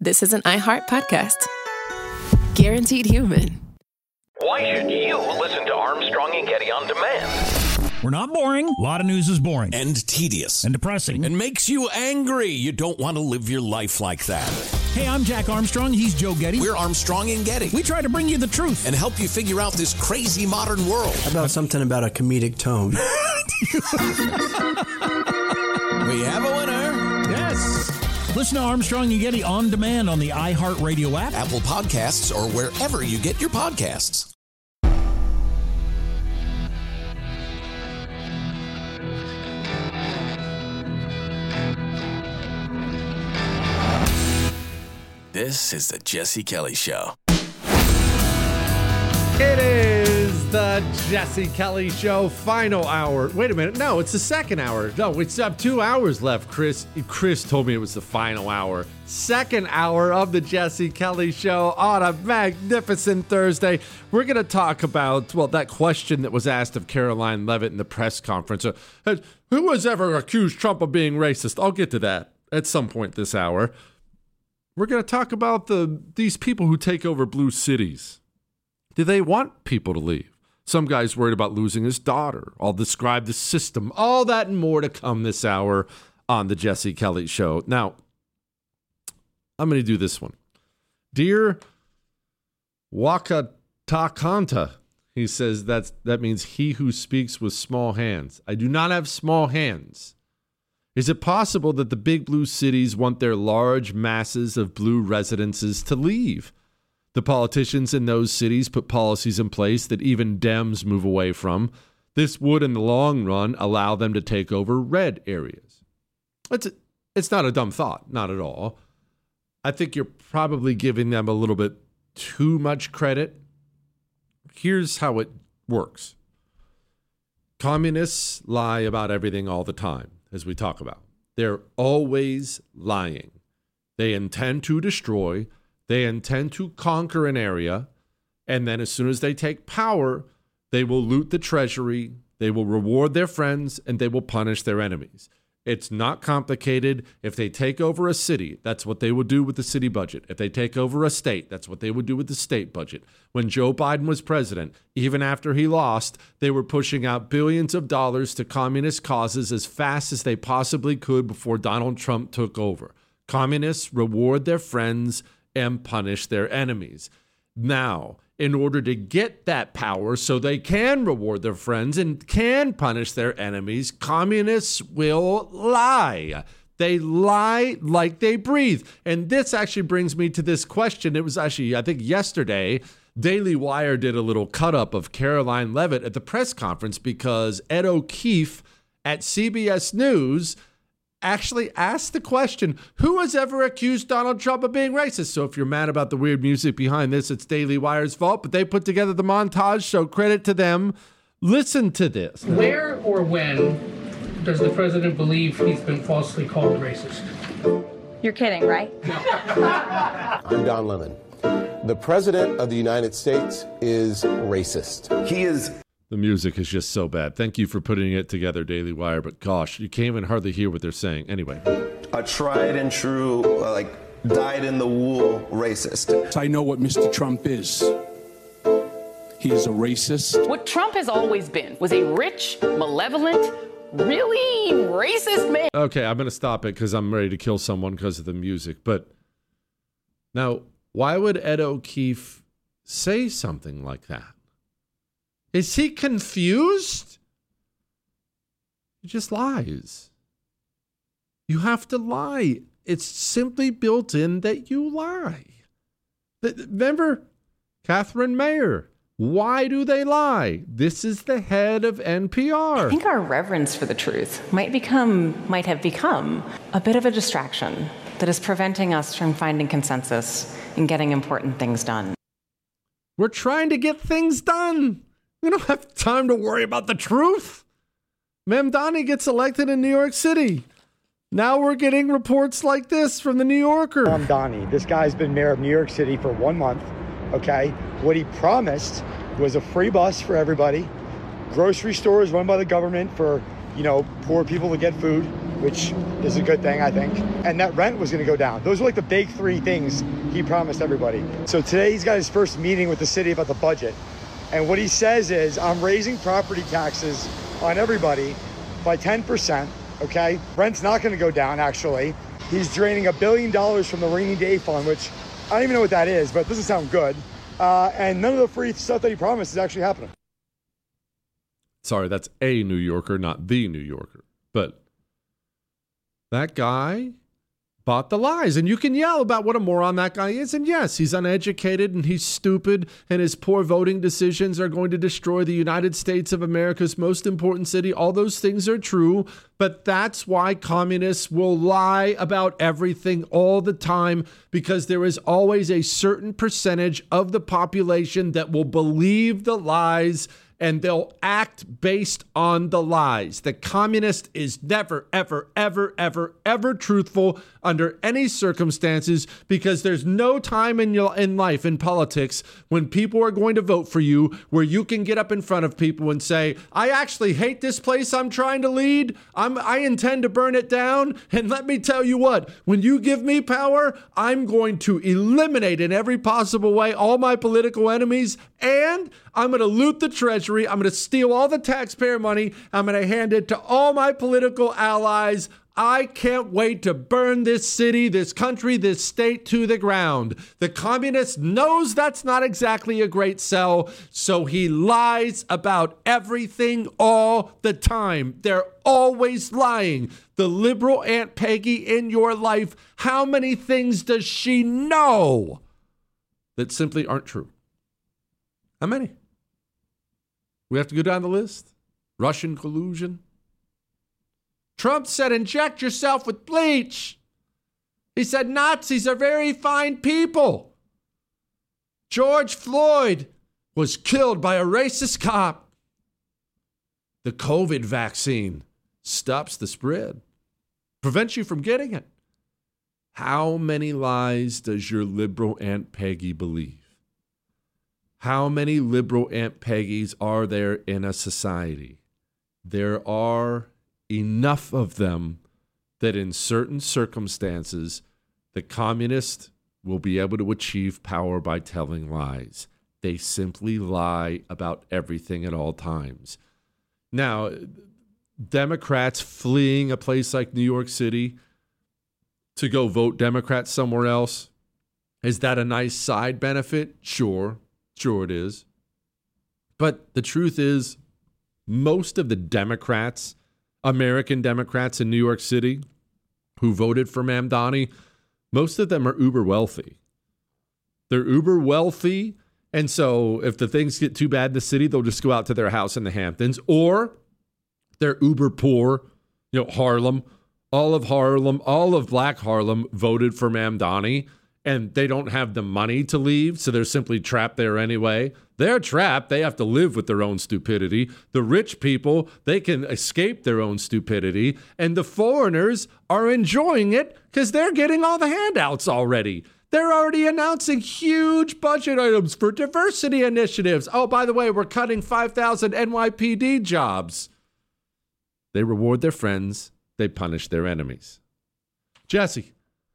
this is an iHeart podcast. Guaranteed human. Why should you listen to Armstrong and Getty on demand? We're not boring. A lot of news is boring. And tedious. And depressing. And makes you angry. You don't want to live your life like that. Hey, I'm Jack Armstrong. He's Joe Getty. We're Armstrong and Getty. We try to bring you the truth. And help you figure out this crazy modern world. How about something about a comedic tone? We have a winner. Yes. Listen to Armstrong and Getty on demand on the iHeartRadio app, Apple Podcasts, or wherever you get your podcasts. This is the Jesse Kelly Show. It is the Jesse Kelly Show final hour. Wait a minute. No, it's the second hour. No, it's up 2 hours left. Chris told me it was the final hour. Second hour of the Jesse Kelly Show on a magnificent Thursday. We're going to talk about, that question that was asked of Caroline Leavitt in the press conference. Who has ever accused Trump of being racist? I'll get to that at some point this hour. We're going to talk about these people who take over blue cities. Do they want people to leave? Some guy's worried about losing his daughter. I'll describe the system. All that and more to come this hour on the Jesse Kelly Show. Now, I'm going to do this one. Dear Wakatakanta, he says that means he who speaks with small hands. I do not have small hands. Is it possible that the big blue cities want their large masses of blue residences to leave? The politicians in those cities put policies in place that even Dems move away from. This would, in the long run, allow them to take over red areas. It's not a dumb thought, not at all. I think you're probably giving them a little bit too much credit. Here's how it works. Communists lie about everything all the time, as we talk about. They're always lying. They intend to destroy. They intend to conquer an area. And then as soon as they take power, they will loot the treasury. They will reward their friends and they will punish their enemies. It's not complicated. If they take over a city, that's what they would do with the city budget. If they take over a state, that's what they would do with the state budget. When Joe Biden was president, even after he lost, they were pushing out billions of dollars to communist causes as fast as they possibly could before Donald Trump took over. Communists reward their friends and punish their enemies. Now, in order to get that power so they can reward their friends and can punish their enemies, communists will lie. They lie like they breathe. And this actually brings me to this question. It was actually, I think yesterday, Daily Wire did a little cut-up of Caroline Leavitt at the press conference because Ed O'Keefe at CBS News actually asked the question, who has ever accused Donald Trump of being racist? So if you're mad about the weird music behind this, it's Daily Wire's fault, but they put together the montage, so credit to them. Listen to this. Where or when does the president believe he's been falsely called racist? You're kidding, right? I'm Don Lemon. The president of the United States is racist. He is. The music is just so bad. Thank you for putting it together, Daily Wire. But gosh, you can't even hardly hear what they're saying. Anyway. A tried and true, dyed-in-the-wool racist. I know what Mr. Trump is. He is a racist. What Trump has always been was a rich, malevolent, really racist man. Okay, I'm going to stop it because I'm ready to kill someone because of the music. But now, why would Ed O'Keefe say something like that? Is he confused? He just lies. You have to lie. It's simply built in that you lie. Remember Catherine Mayer? Why do they lie? This is the head of NPR. I think our reverence for the truth might have become a bit of a distraction that is preventing us from finding consensus and getting important things done. We're trying to get things done. We don't have time to worry about the truth. Mamdani gets elected in New York City. Now we're getting reports like this from the New Yorker. Mamdani, this guy's been mayor of New York City for 1 month, okay? What he promised was a free bus for everybody, grocery stores run by the government for, poor people to get food, which is a good thing, I think. And that rent was going to go down. Those were like the big three things he promised everybody. So today he's got his first meeting with the city about the budget. And what he says is, I'm raising property taxes on everybody by 10%, okay? Rent's not going to go down, actually. He's draining $1 billion from the rainy day fund, which I don't even know what that is, but it doesn't sound good. And none of the free stuff that he promised is actually happening. Sorry, that's a New Yorker, not the New Yorker. But that guy bought the lies. And you can yell about what a moron that guy is. And yes, he's uneducated and he's stupid. And his poor voting decisions are going to destroy the United States of America's most important city. All those things are true. But that's why communists will lie about everything all the time, because there is always a certain percentage of the population that will believe the lies and they'll act based on the lies. The communist is never, ever, ever, ever, ever truthful under any circumstances, because there's no time in life, in politics, when people are going to vote for you where you can get up in front of people and say, I actually hate this place I'm trying to lead. I intend to burn it down. And let me tell you what, when you give me power, I'm going to eliminate in every possible way all my political enemies, and I'm going to loot the treasury. I'm going to steal all the taxpayer money. I'm going to hand it to all my political allies. I can't wait to burn this city, this country, this state to the ground. The communist knows that's not exactly a great sell, so he lies about everything all the time. They're always lying. The liberal Aunt Peggy in your life, how many things does she know that simply aren't true? How many? We have to go down the list. Russian collusion. Trump said, inject yourself with bleach. He said, Nazis are very fine people. George Floyd was killed by a racist cop. The COVID vaccine stops the spread, prevents you from getting it. How many lies does your liberal Aunt Peggy believe? How many liberal Aunt Peggies are there in a society? There are enough of them that in certain circumstances, the communist will be able to achieve power by telling lies. They simply lie about everything at all times. Now, Democrats fleeing a place like New York City to go vote Democrat somewhere else, is that a nice side benefit? Sure it is. But the truth is, most of the Democrats, American Democrats in New York City who voted for Mamdani, most of them are uber wealthy. They're uber wealthy. And so if the things get too bad in the city, they'll just go out to their house in the Hamptons. Or they're uber poor. Harlem, all of Black Harlem voted for Mamdani, and they don't have the money to leave, so they're simply trapped there anyway. They're trapped. They have to live with their own stupidity. The rich people, they can escape their own stupidity, and the foreigners are enjoying it because they're getting all the handouts already. They're already announcing huge budget items for diversity initiatives. Oh, by the way, we're cutting 5,000 NYPD jobs. They reward their friends. They punish their enemies. Jesse,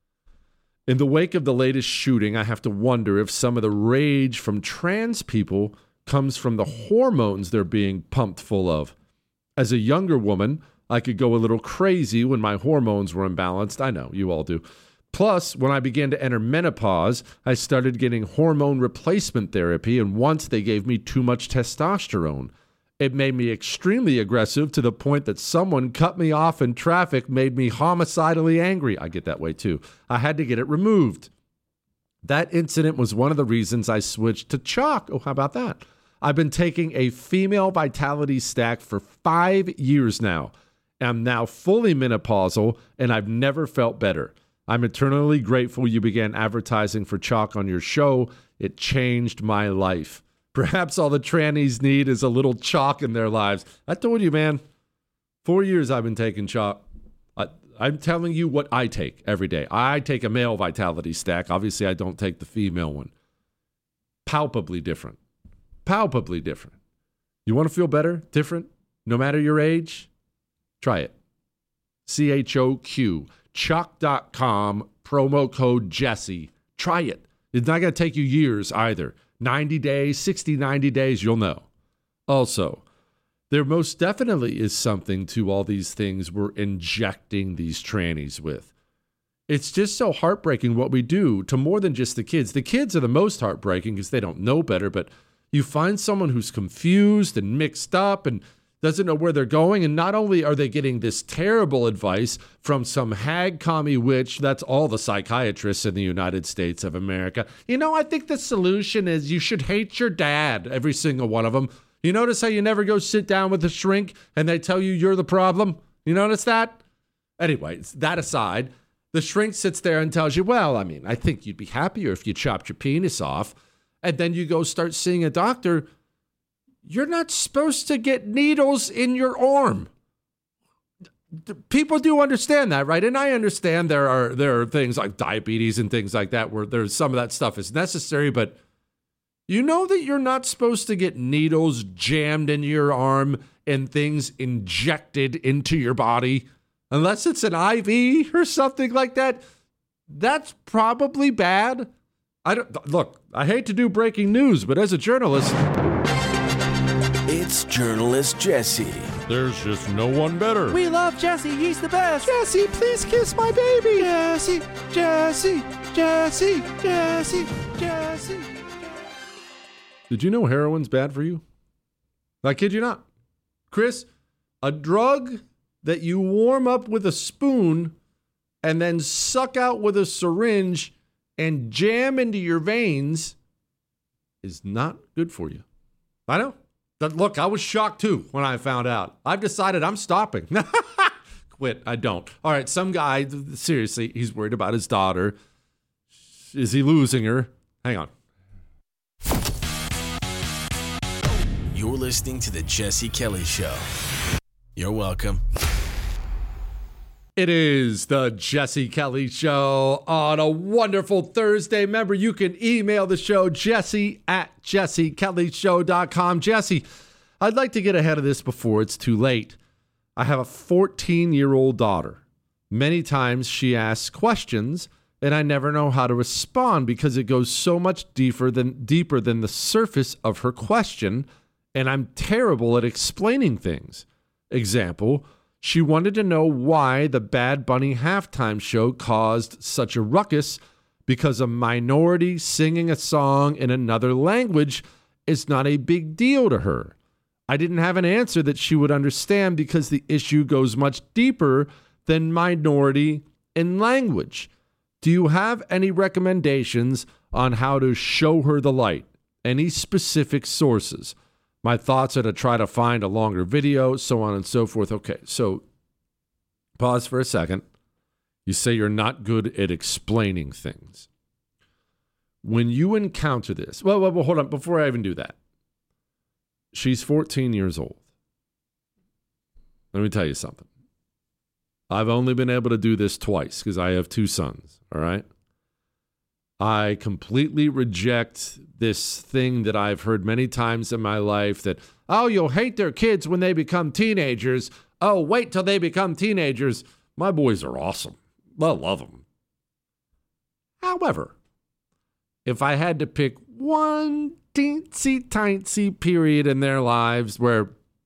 in the wake of the latest shooting, I have to wonder if some of the rage from trans people comes from the hormones they're being pumped full of. As a younger woman, I could go a little crazy when my hormones were imbalanced. I know, you all do. Plus, when I began to enter menopause, I started getting hormone replacement therapy, and once they gave me too much testosterone. It made me extremely aggressive to the point that someone cut me off in traffic, made me homicidally angry. I get that way too. I had to get it removed. That incident was one of the reasons I switched to chalk. Oh, how about that? I've been taking a female vitality stack for 5 years now. I'm now fully menopausal, and I've never felt better. I'm eternally grateful you began advertising for chalk on your show. It changed my life. Perhaps all the trannies need is a little chalk in their lives. I told you, man, 4 years I've been taking chalk. I'm telling you what I take every day. I take a male vitality stack. Obviously, I don't take the female one. Palpably different. Palpably different. You want to feel better, different, no matter your age? Try it. CHOQ, Choq.com, promo code Jesse. Try it. It's not going to take you years either. 90 days, 60, 90 days, you'll know. Also, there most definitely is something to all these things we're injecting these trannies with. It's just so heartbreaking what we do to more than just the kids. The kids are the most heartbreaking because they don't know better, but you find someone who's confused and mixed up and doesn't know where they're going, and not only are they getting this terrible advice from some hag commie witch, that's all the psychiatrists in the United States of America. I think the solution is you should hate your dad, every single one of them. You notice how you never go sit down with a shrink and they tell you you're the problem? You notice that? Anyway, that aside, the shrink sits there and tells you, well, I think you'd be happier if you chopped your penis off. And then you go start seeing a doctor. You're not supposed to get needles in your arm. People do understand that, right? And I understand there are things like diabetes and things like that where there's some of that stuff is necessary, but you know that you're not supposed to get needles jammed in your arm and things injected into your body unless it's an IV or something like that. That's probably bad. I hate to do breaking news, but as a journalist, it's Journalist Jesse. There's just no one better. We love Jesse. He's the best. Jesse, please kiss my baby. Jesse, Jesse, Jesse, Jesse, Jesse. Did you know heroin's bad for you? I kid you not. Chris, a drug that you warm up with a spoon and then suck out with a syringe and jam into your veins is not good for you. I know. Look, I was shocked too when I found out. I've decided I'm stopping. Quit. I don't. All right, some guy, seriously, he's worried about his daughter. Is he losing her? Hang on. You're listening to The Jesse Kelly Show. You're welcome. It is the Jesse Kelly Show on a wonderful Thursday. Remember, you can email the show, jesse@jessekellyshow.com. Jesse, I'd like to get ahead of this before it's too late. I have a 14-year-old daughter. Many times she asks questions, and I never know how to respond because it goes so much deeper than the surface of her question, and I'm terrible at explaining things. Example, she wanted to know why the Bad Bunny halftime show caused such a ruckus because a minority singing a song in another language is not a big deal to her. I didn't have an answer that she would understand because the issue goes much deeper than minority in language. Do you have any recommendations on how to show her the light? Any specific sources? My thoughts are to try to find a longer video, so on and so forth. Okay, so pause for a second. You say you're not good at explaining things. When you encounter this, well, hold on, before I even do that. She's 14 years old. Let me tell you something. I've only been able to do this twice because I have two sons, all right? I completely reject this thing that I've heard many times in my life that, oh, you'll hate their kids when they become teenagers. Oh, wait till they become teenagers. My boys are awesome. I love them. However, if I had to pick one teensy-tiny period in their lives where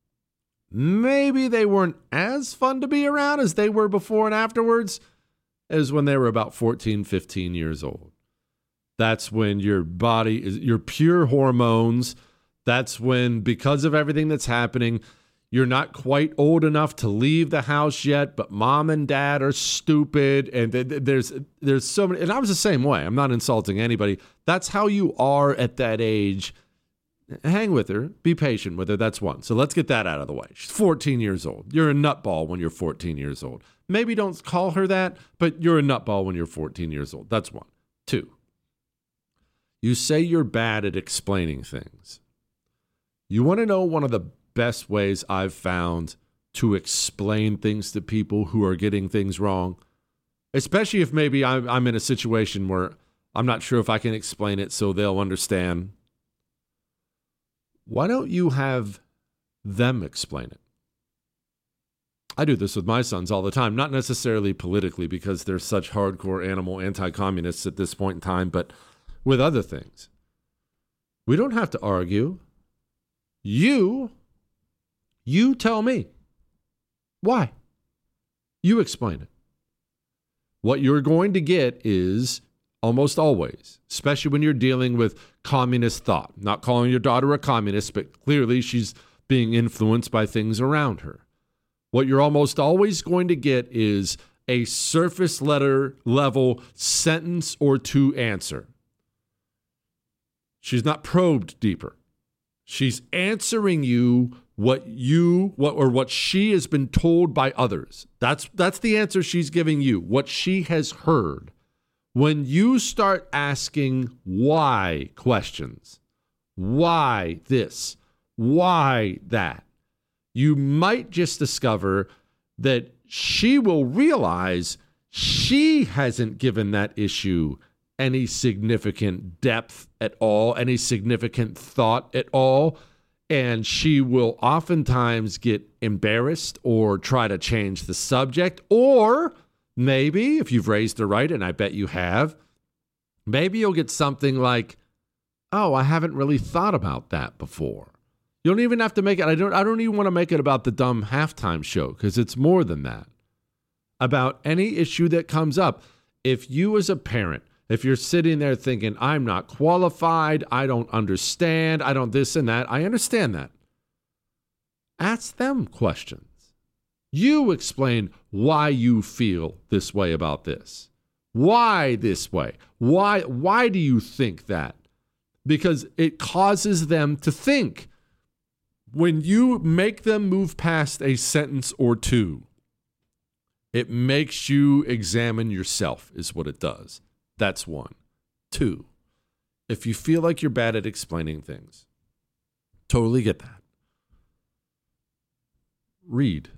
maybe they weren't as fun to be around as they were before and afterwards, is when they were about 14, 15 years old. That's when your body is your pure hormones. That's when, because of everything that's happening, you're not quite old enough to leave the house yet, but mom and dad are stupid. And there's so many, and I was the same way. I'm not insulting anybody. That's how you are at that age. Hang with her. Be patient with her. That's one. So let's get that out of the way. She's 14 years old. You're a nutball when you're 14 years old. Maybe don't call her that, but you're a nutball when you're 14 years old. That's one. Two. You say you're bad at explaining things. You want to know one of the best ways I've found to explain things to people who are getting things wrong? Especially if maybe I'm in a situation where I'm not sure if I can explain it so they'll understand. Why don't you have them explain it? I do this with my sons all the time, not necessarily politically because they're such hardcore animal anti-communists at this point in time, but with other things. We don't have to argue. You tell me. Why? You explain it. What you're going to get is almost always, especially when you're dealing with communist thought, not calling your daughter a communist, but clearly she's being influenced by things around her. What you're almost always going to get is a surface level sentence or two answer. She's not probed deeper. She's answering you what she has been told by others. That's the answer she's giving you, what she has heard. When you start asking why questions, why this, why that, you might just discover that she will realize she hasn't given that issue any significant depth at all, any significant thought at all, and she will oftentimes get embarrassed or try to change the subject, or maybe, if you've raised her right, and I bet you have, maybe you'll get something like, oh, I haven't really thought about that before. You don't even have to make it, I don't even want to make it about the dumb halftime show, because it's more than that. About any issue that comes up. If you as a parent, if you're sitting there thinking, I'm not qualified, I don't understand, I don't this and that, I understand that. Ask them questions. You explain why you feel this way about this. Why this way? Why do you think that? Because it causes them to think. When you make them move past a sentence or two, it makes you examine yourself, is what it does. That's one. Two, if you feel like you're bad at explaining things, totally get that. Read.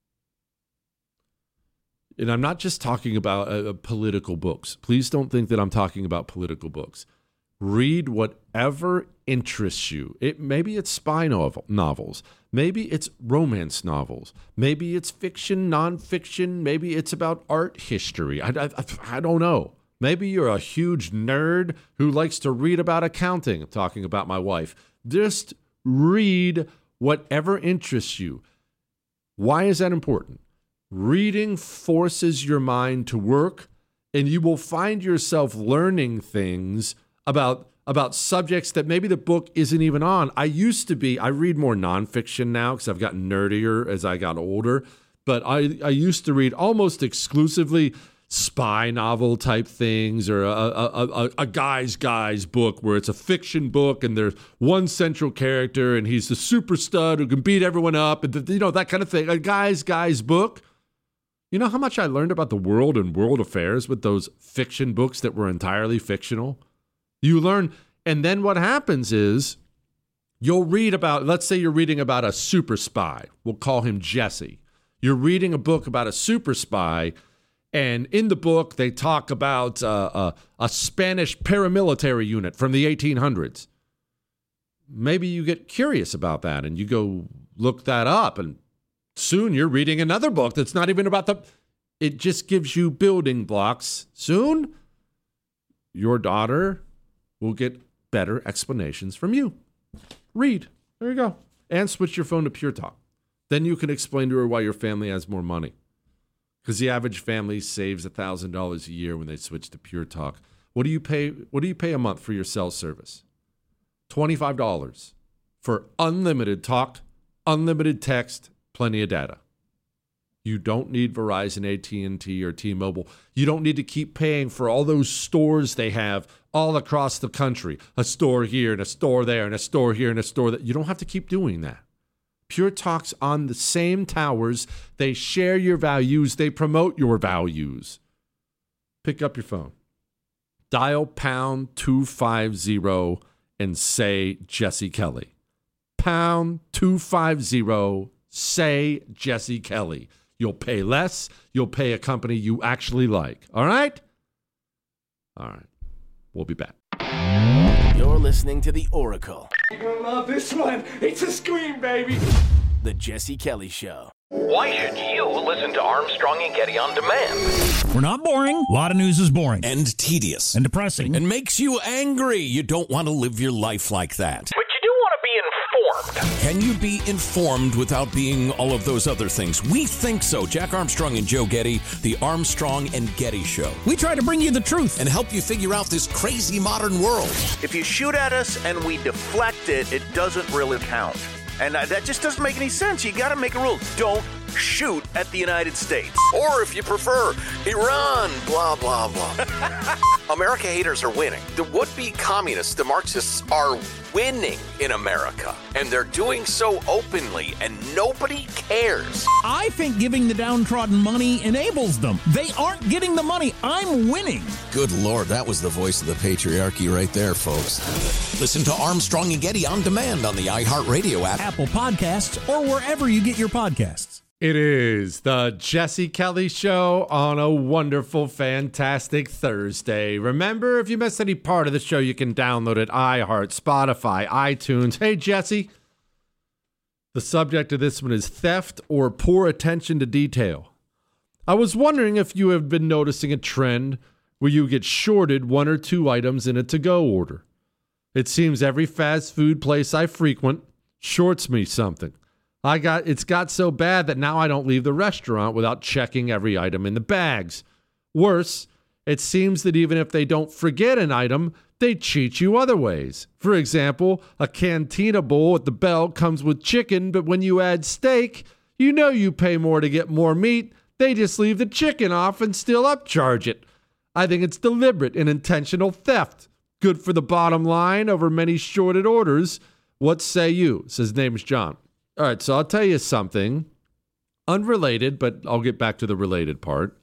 And I'm not just talking about political books. Please don't think that I'm talking about political books. Read whatever interests you. Maybe it's spy novels. Maybe it's romance novels. Maybe it's fiction, nonfiction. Maybe it's about art history. I don't know. Maybe you're a huge nerd who likes to read about accounting. I'm talking about my wife. Just read whatever interests you. Why is that important? Reading forces your mind to work, and you will find yourself learning things about subjects that maybe the book isn't even on. I read more nonfiction now because I've gotten nerdier as I got older, but I used to read almost exclusively spy novel type things, or a guy's book where it's a fiction book and there's one central character and he's the super stud who can beat everyone up, and that kind of thing. A guy's book. You know how much I learned about the world and world affairs with those fiction books that were entirely fictional? You learn, and then what happens is you'll read about, let's say you're reading about a super spy. We'll call him Jesse. You're reading a book about a super spy, and in the book they talk about a Spanish paramilitary unit from the 1800s. Maybe you get curious about that and you go look that up, and soon you're reading another book that's not even about it just gives you building blocks. Soon, your daughter will get better explanations from you. Read. There you go. And switch your phone to Pure Talk. Then you can explain to her why your family has more money. Because the average family saves $1,000 a year when they switch to Pure Talk. What do you pay a month for your cell service? $25 for unlimited talk, unlimited text, plenty of data. You don't need Verizon, AT&T, or T-Mobile. You don't need to keep paying for all those stores they have all across the country. A store here and a store there and a store here and a store there. You don't have to keep doing that. Pure Talk's on the same towers. They share your values. They promote your values. Pick up your phone. Dial pound 250 and say Jesse Kelly. Pound 250, say Jesse Kelly. You'll pay less. You'll pay a company you actually like. All right? All right. We'll be back. You're listening to The Oracle. You're gonna love this one. It's a scream, baby. The Jesse Kelly Show. Why should you listen to Armstrong and Getty on demand? We're not boring. A lot of news is boring. And tedious. And depressing. And makes you angry. You don't want to live your life like that. But you do want to be informed. Can you be informed without being all of those other things? We think so. Jack Armstrong and Joe Getty, the Armstrong and Getty Show. We try to bring you the truth and help you figure out this crazy modern world. If you shoot at us and we deflect it, it doesn't really count. And that just doesn't make any sense. You got to make a rule. Don't shoot at the United States. Or if you prefer, Iran, blah, blah, blah. America haters are winning. The would-be communists, the Marxists, are winning in America. And they're doing so openly, and nobody cares. I think giving the downtrodden money enables them. They aren't getting the money. I'm winning. Good Lord, that was the voice of the patriarchy right there, folks. Listen to Armstrong and Getty on demand on the iHeartRadio app, Apple Podcasts, or wherever you get your podcasts. It is the Jesse Kelly Show on a wonderful, fantastic Thursday. Remember, if you missed any part of the show, you can download it iHeart, Spotify, iTunes. Hey, Jesse. The subject of this one is theft or poor attention to detail. I was wondering if you have been noticing a trend where you get shorted one or two items in a to-go order. It seems every fast food place I frequent shorts me something. It's got so bad that now I don't leave the restaurant without checking every item in the bags. Worse, it seems that even if they don't forget an item, they cheat you other ways. For example, a Cantina bowl at the Bell comes with chicken, but when you add steak, you know you pay more to get more meat. They just leave the chicken off and still upcharge it. I think it's deliberate and intentional theft. Good for the bottom line over many shorted orders. What say you? His name's John. All right, so I'll tell you something unrelated, but I'll get back to the related part.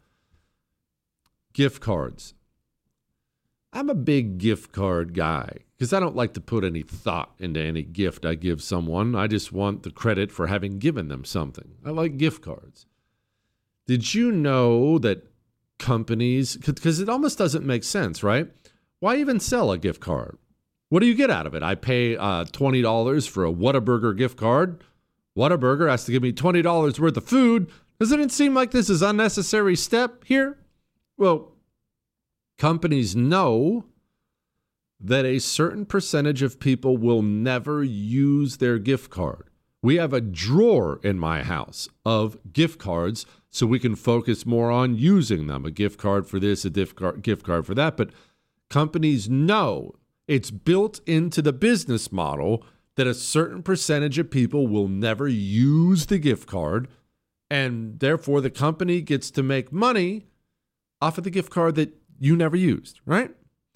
Gift cards. I'm a big gift card guy because I don't like to put any thought into any gift I give someone. I just want the credit for having given them something. I like gift cards. Did you know that companies, because it almost doesn't make sense, right? Why even sell a gift card? What do you get out of it? I pay $20 for a Whataburger gift card. Whataburger has to give me $20 worth of food. Doesn't it seem like this is an unnecessary step here? Well, companies know that a certain percentage of people will never use their gift card. We have a drawer in my house of gift cards so we can focus more on using them. A gift card for this, a gift card for that. But companies know it's built into the business model that a certain percentage of people will never use the gift card, and therefore the company gets to make money off of the gift card that you never used, right?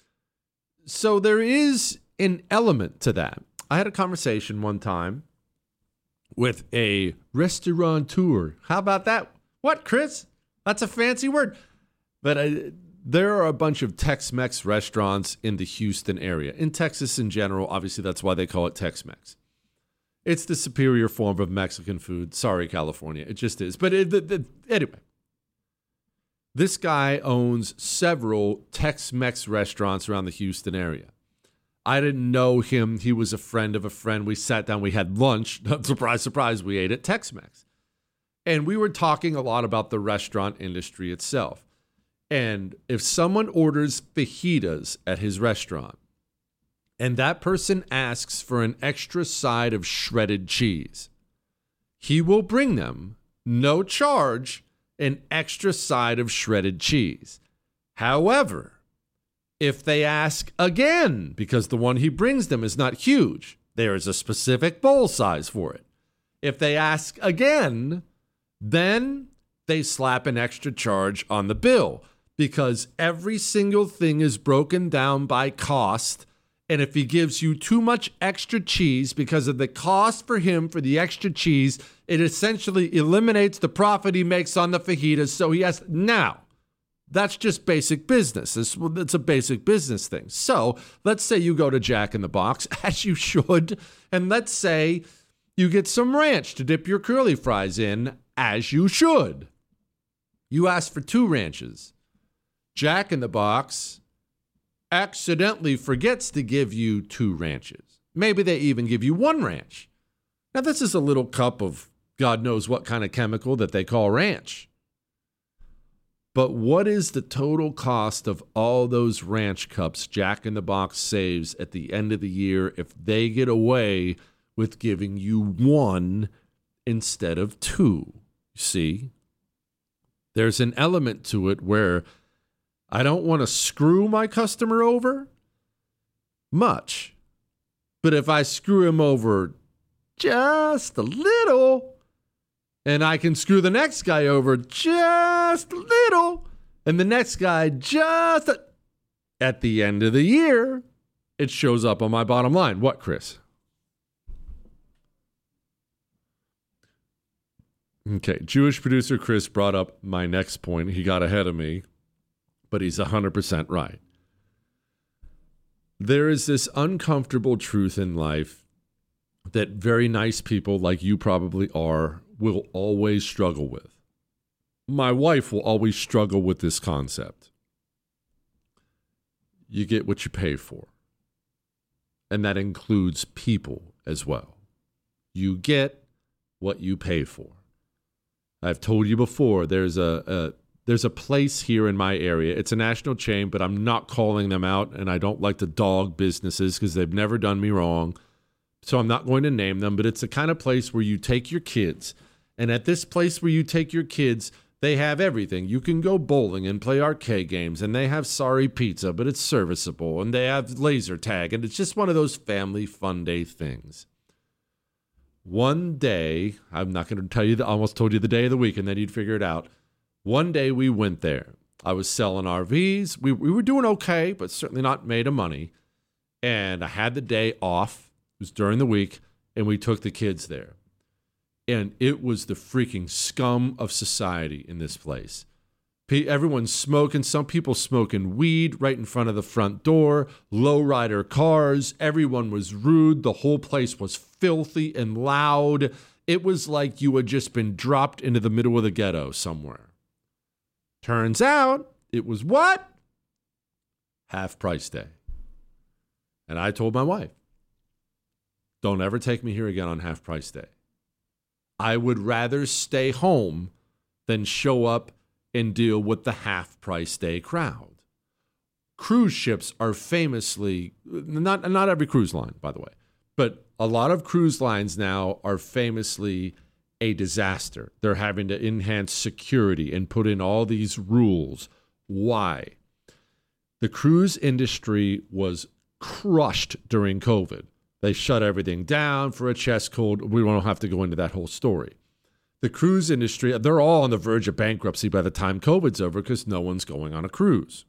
So there is an element to that. I had a conversation one time with a restaurateur. How about that? What, Chris? That's a fancy word. But there are a bunch of Tex-Mex restaurants in the Houston area. In Texas in general, obviously that's why they call it Tex-Mex. It's the superior form of Mexican food. Sorry, California. It just is. But anyway, this guy owns several Tex-Mex restaurants around the Houston area. I didn't know him. He was a friend of a friend. We sat down. We had lunch. Surprise, surprise. We ate at Tex-Mex. And we were talking a lot about the restaurant industry itself. And if someone orders fajitas at his restaurant and that person asks for an extra side of shredded cheese, he will bring them, no charge, an extra side of shredded cheese. However, if they ask again, because the one he brings them is not huge, there is a specific bowl size for it. If they ask again, then they slap an extra charge on the bill. Because every single thing is broken down by cost. And if he gives you too much extra cheese because of the cost for him for the extra cheese, it essentially eliminates the profit he makes on the fajitas. So he has, now, that's just basic business. It's a basic business thing. So let's say you go to Jack in the Box, as you should, and let's say you get some ranch to dip your curly fries in, as you should. You ask for 2 ranches. Jack in the Box accidentally forgets to give you 2 ranches. Maybe they even give you 1 ranch. Now, this is a little cup of God knows what kind of chemical that they call ranch. But what is the total cost of all those ranch cups Jack in the Box saves at the end of the year if they get away with giving you one instead of two? See, there's an element to it where I don't want to screw my customer over much. But if I screw him over just a little, and I can screw the next guy over just a little, and the next guy at the end of the year, it shows up on my bottom line. What, Chris? Okay, Jewish producer Chris brought up my next point. He got ahead of me, but he's 100% right. There is this uncomfortable truth in life that very nice people like you probably are will always struggle with. My wife will always struggle with this concept. You get what you pay for. And that includes people as well. You get what you pay for. I've told you before, there's a place here in my area. It's a national chain, but I'm not calling them out, and I don't like to dog businesses because they've never done me wrong. So I'm not going to name them, but it's the kind of place where you take your kids. And at this place where you take your kids, they have everything. You can go bowling and play arcade games, and they have sorry pizza, but it's serviceable, and they have laser tag, and it's just one of those family fun day things. One day, I'm not going to tell you, I almost told you the day of the week, and then you'd figure it out. One day we went there. I was selling RVs. We were doing okay, but certainly not made of money. And I had the day off. It was during the week, and we took the kids there. And it was the freaking scum of society in this place. Everyone's smoking. Some people smoking weed right in front of the front door. Lowrider cars. Everyone was rude. The whole place was filthy and loud. It was like you had just been dropped into the middle of the ghetto somewhere. Turns out it was what? Half price day. And I told my wife, don't ever take me here again on half price day. I would rather stay home than show up and deal with the half price day crowd. Cruise ships are famously, not every cruise line, by the way, but a lot of cruise lines now are famously a disaster. They're having to enhance security and put in all these rules. Why? The cruise industry was crushed during COVID. They shut everything down for a chest cold. We don't have to go into that whole story. The cruise industry, they're all on the verge of bankruptcy by the time COVID's over because no one's going on a cruise.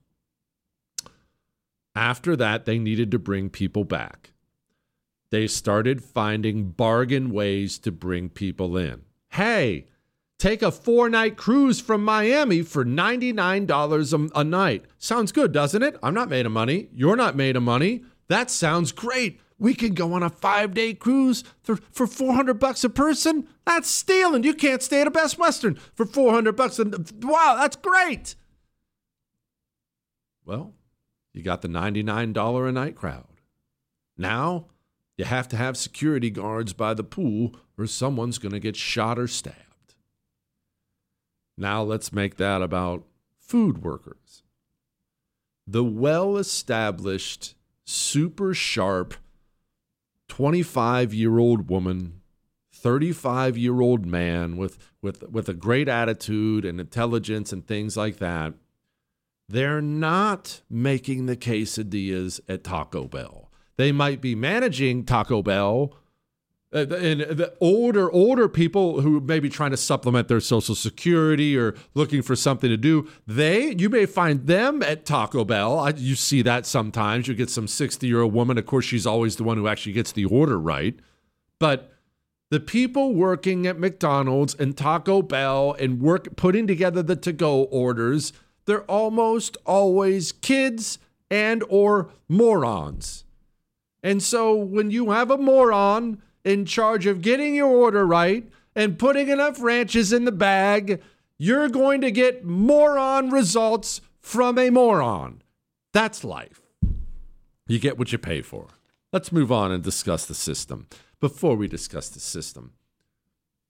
After that, they needed to bring people back. They started finding bargain ways to bring people in. Hey, take a 4-night cruise from Miami for $99 a night. Sounds good, doesn't it? I'm not made of money. You're not made of money. That sounds great. We can go on a 5-day cruise for $400 a person. That's stealing. You can't stay at a Best Western for $400. Wow, that's great. Well, you got the $99 a night crowd. Now you have to have security guards by the pool or someone's going to get shot or stabbed. Now let's make that about food workers. The well-established, super sharp 25-year-old woman, 35-year-old man with a great attitude and intelligence and things like that, they're not making the quesadillas at Taco Bell. They might be managing Taco Bell, and the older people who may be trying to supplement their Social Security or looking for something to do, you may find them at Taco Bell. You see that sometimes. You get some 60-year-old woman. Of course, she's always the one who actually gets the order right. But the people working at McDonald's and Taco Bell and putting together the to-go orders, they're almost always kids and or morons. And so when you have a moron in charge of getting your order right and putting enough ranches in the bag, you're going to get moron results from a moron. That's life. You get what you pay for. Let's move on and discuss the system. Before we discuss the system,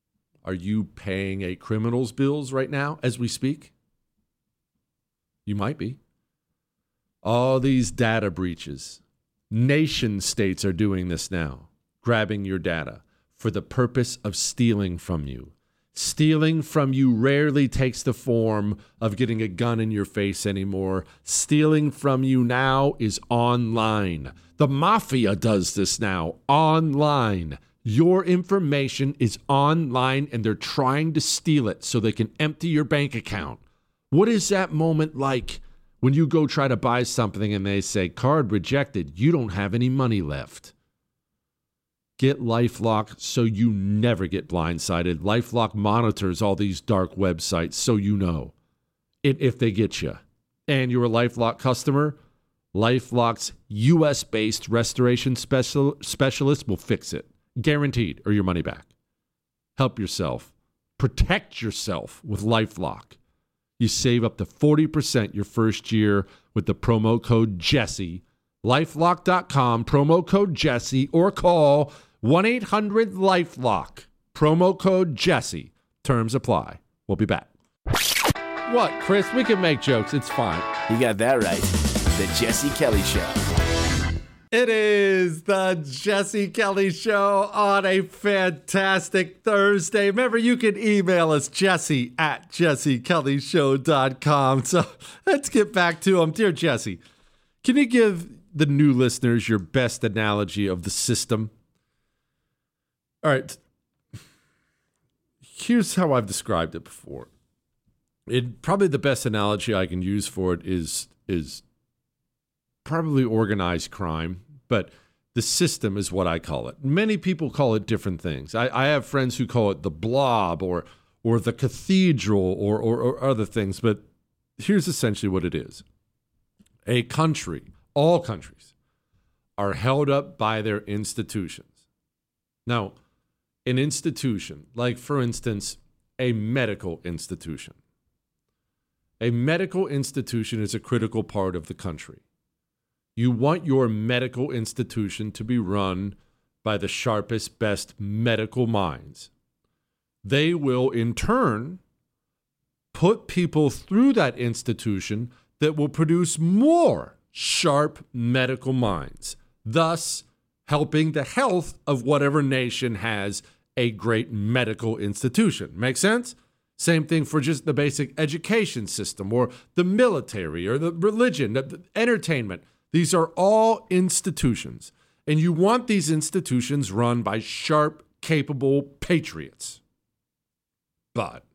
Are you paying a criminal's bills right now as we speak? You might be. All these data breaches. Nation states are doing this now, grabbing your data for the purpose of stealing from you. Stealing from you rarely takes the form of getting a gun in your face anymore. Stealing from you now is online. The mafia does this now, online. Your information is online and they're trying to steal it so they can empty your bank account. What is that moment like when you go try to buy something and they say, card rejected, you don't have any money left? Get LifeLock so you never get blindsided. LifeLock monitors all these dark websites so you know if they get you. And you're a LifeLock customer, LifeLock's U.S.-based restoration specialist will fix it. Guaranteed, or your money back. Help yourself. Protect yourself with LifeLock. You save up to 40% your first year with the promo code Jesse. LifeLock.com, promo code Jesse, or call 1-800-LifeLock. Promo code Jesse. Terms apply. We'll be back. What, Chris? We can make jokes. It's fine. You got that right. The Jesse Kelly Show. It is the Jesse Kelly Show on a fantastic Thursday. Remember, you can email us, jesse@jessekellyshow.com. So let's get back to him. Dear Jesse, can you give the new listeners your best analogy of the system? All right. Here's how I've described it before. Probably the best analogy I can use for it is probably organized crime, but the system is what I call it. Many people call it different things. I have friends who call it the blob or the cathedral or other things, but here's essentially what it is. A country, all countries, are held up by their institutions. Now, an institution, like for instance, a medical institution. A medical institution is a critical part of the country. You want your medical institution to be run by the sharpest, best medical minds. They will, in turn, put people through that institution that will produce more sharp medical minds, thus helping the health of whatever nation has a great medical institution. Make sense? Same thing for just the basic education system or the military or the religion, the entertainment. These are all institutions, and you want these institutions run by sharp, capable patriots. But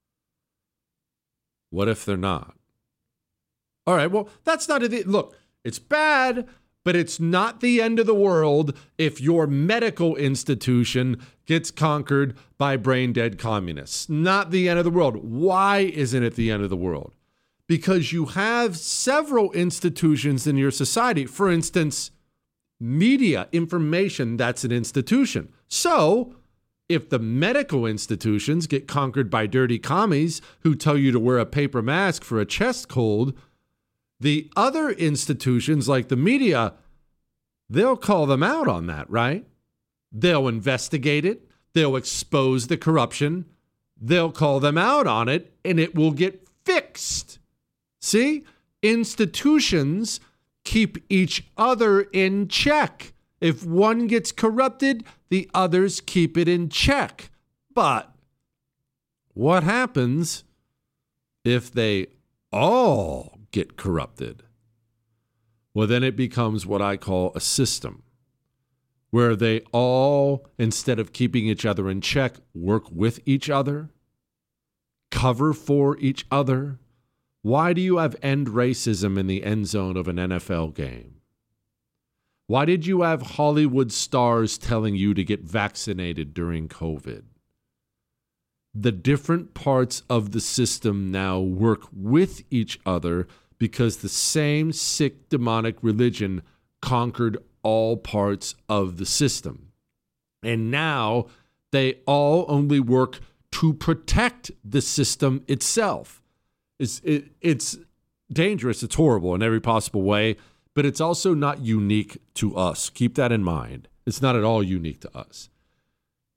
what if they're not? All right, well, that's not a... Look, it's bad, but it's not the end of the world if your medical institution gets conquered by brain-dead communists. Not the end of the world. Why isn't it the end of the world? Because you have several institutions in your society. For instance, media, information, that's an institution. So if the medical institutions get conquered by dirty commies who tell you to wear a paper mask for a chest cold, the other institutions like the media, they'll call them out on that, right? They'll investigate it. They'll expose the corruption. They'll call them out on it, and it will get fixed. See? Institutions keep each other in check. If one gets corrupted, the others keep it in check. But what happens if they all get corrupted? Well, then it becomes what I call a system, where they all, instead of keeping each other in check, work with each other, cover for each other. Why do you have end racism in the end zone of an NFL game? Why did you have Hollywood stars telling you to get vaccinated during COVID? The different parts of the system now work with each other because the same sick demonic religion conquered all parts of the system. And now they all only work to protect the system itself. It's dangerous. It's horrible in every possible way, but it's also not unique to us. Keep that in mind. It's not at all unique to us.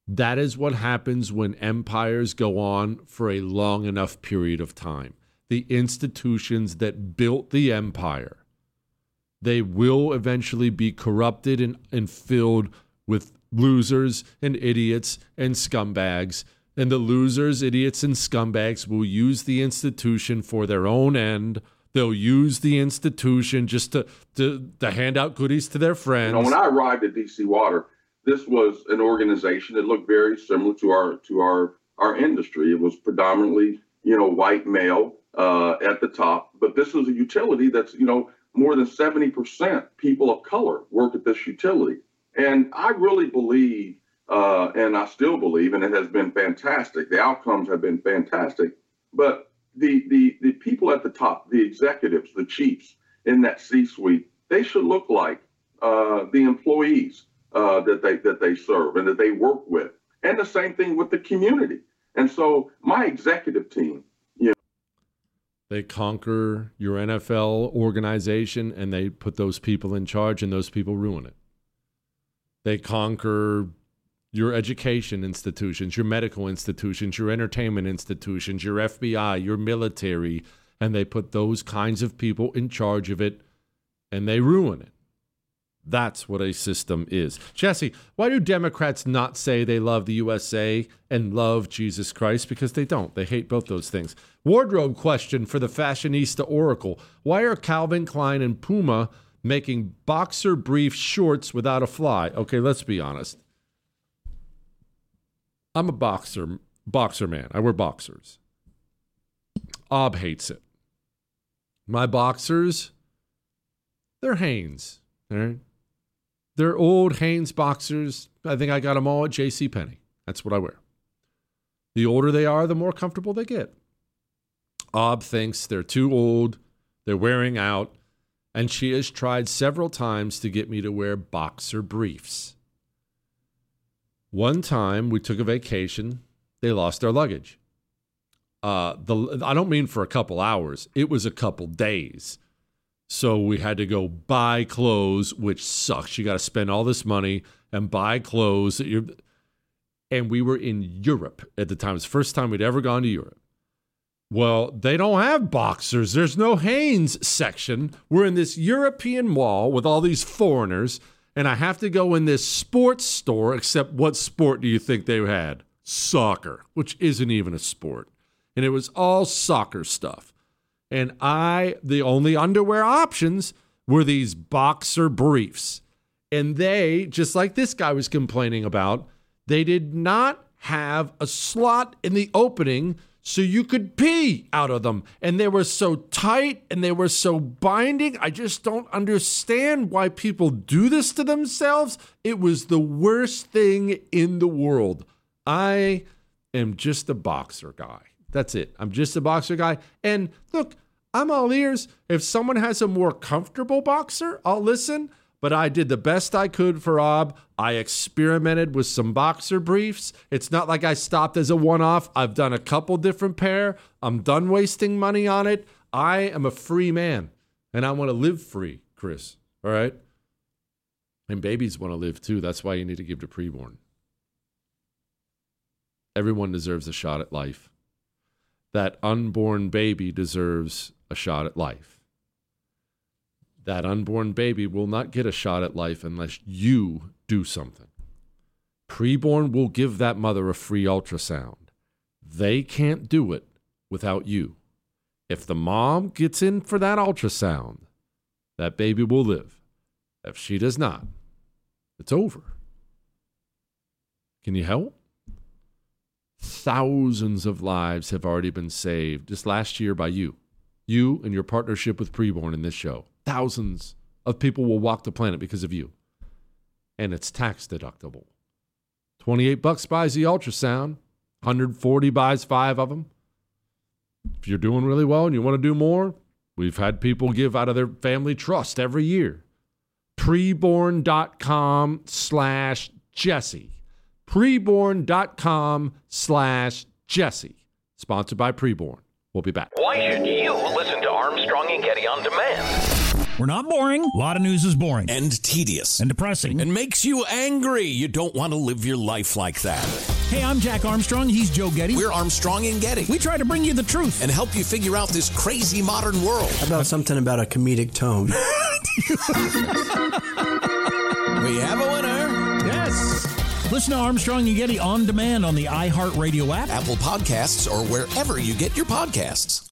That is what happens when empires go on for a long enough period of time. The institutions that built the empire, they will eventually be corrupted and filled with losers and idiots and scumbags. And the losers, idiots, and scumbags will use the institution for their own end. They'll use the institution just to hand out goodies to their friends. When I arrived at DC Water, this was an organization that looked very similar to our industry. It was predominantly, white male at the top. But this is a utility that's, more than 70% people of color work at this utility. And I really believe, and I still believe, and it has been fantastic. The outcomes have been fantastic. But the people at the top, the executives, the chiefs in that C-suite, they should look like the employees that they serve and that they work with. And the same thing with the community. And so my executive team, they conquer your NFL organization and they put those people in charge, and those people ruin it. They conquer your education institutions, your medical institutions, your entertainment institutions, your FBI, your military, and they put those kinds of people in charge of it, and they ruin it. That's what a system is. Jesse, why do Democrats not say they love the USA and love Jesus Christ? Because they don't. They hate both those things. Wardrobe question for the fashionista oracle. Why are Calvin Klein and Puma making boxer brief shorts without a fly? Okay, let's be honest. I'm a boxer man. I wear boxers. Ob hates it. My boxers, they're Hanes. All right? They're old Hanes boxers. I think I got them all at JCPenney. That's what I wear. The older they are, the more comfortable they get. Ob thinks they're too old, they're wearing out, and she has tried several times to get me to wear boxer briefs. One time we took a vacation, they lost their luggage. I don't mean for a couple hours, it was a couple days. So we had to go buy clothes, which sucks. You got to spend all this money and buy clothes. And we were in Europe at the time. It was the first time we'd ever gone to Europe. Well, they don't have boxers. There's no Hanes section. We're in this European mall with all these foreigners, and I have to go in this sports store, except what sport do you think they had? Soccer, which isn't even a sport. And it was all soccer stuff. And the only underwear options were these boxer briefs. And they, just like this guy was complaining about, they did not have a slot in the opening so you could pee out of them. And they were so tight and they were so binding. I just don't understand why people do this to themselves. It was the worst thing in the world. I am just a boxer guy. That's it. I'm just a boxer guy. And look, I'm all ears. If someone has a more comfortable boxer, I'll listen. But I did the best I could for Ob. I experimented with some boxer briefs. It's not like I stopped as a one-off. I've done a couple different pair. I'm done wasting money on it. I am a free man, and I want to live free, Chris. All right? And babies want to live too. That's why you need to give to preborn. Everyone deserves a shot at life. That unborn baby deserves a shot at life. That unborn baby will not get a shot at life unless you do something. Preborn will give that mother a free ultrasound. They can't do it without you. If the mom gets in for that ultrasound, that baby will live. If she does not, it's over. Can you help? Thousands of lives have already been saved just last year by you. You and your partnership with Preborn in this show. Thousands of people will walk the planet because of you. And it's tax deductible. $28 buys the ultrasound. $140 buys 5 of them. If you're doing really well and you want to do more, we've had people give out of their family trust every year. Preborn.com/Jesse. Preborn.com/Jesse. Sponsored by Preborn. We'll be back. Why should you listen to Armstrong and Getty on demand? We're not boring. A lot of news is boring. And tedious. And depressing. And makes you angry. You don't want to live your life like that. Hey, I'm Jack Armstrong. He's Joe Getty. We're Armstrong and Getty. We try to bring you the truth. And help you figure out this crazy modern world. How about something about a comedic tone? We have a winner. Yes. Listen to Armstrong and Getty on demand on the iHeartRadio app, Apple Podcasts, or wherever you get your podcasts.